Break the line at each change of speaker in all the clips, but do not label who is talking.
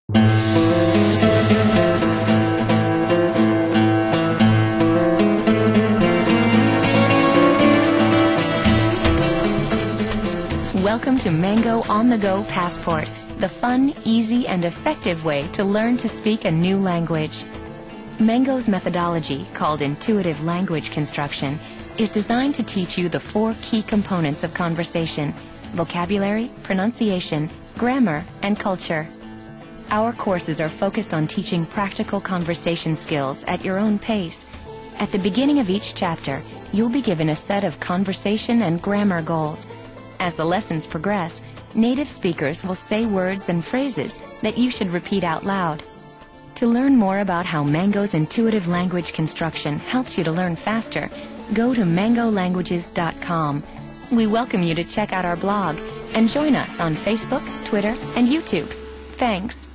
Welcome to Mango On-the-Go Passport, the fun, easy, and effective way to learn to speak a new language. Mango's methodology, called intuitive language construction, is designed to teach you the 4 key components of conversation: vocabulary, pronunciation, grammar, and culture. Our courses are focused on teaching practical conversation skills at your own pace. At the beginning of each chapter, you'll be given a set of conversation and grammar goals. As the lessons progress, native speakers will say words and phrases that you should repeat out loud. To learn more about how Mango's intuitive language construction helps you to learn faster, go to mangolanguages.com. We welcome you to check out our blog and join us on Facebook, Twitter, and YouTube. Thanks.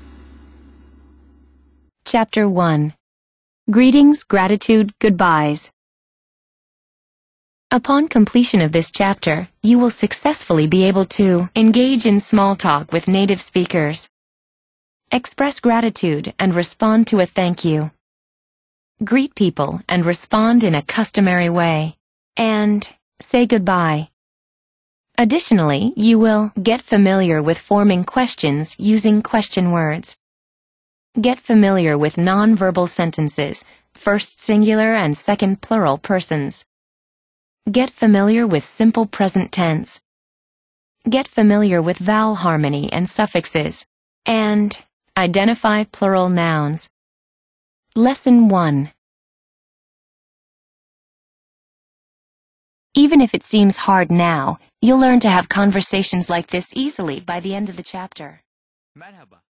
Chapter 1. Greetings, Gratitude, Goodbyes. Upon completion of this chapter, you will successfully be able to engage in small talk with native speakers, express gratitude and respond to a thank you, greet people and respond in a customary way, and say goodbye. Additionally, you will get familiar with forming questions using question words, get familiar with nonverbal sentences, first singular and second plural persons, get familiar with simple present tense, get familiar with vowel harmony and suffixes, and identify plural nouns. Lesson 1. Even if it seems hard now, you'll learn to have conversations like this easily by the end of the chapter.
Merhaba.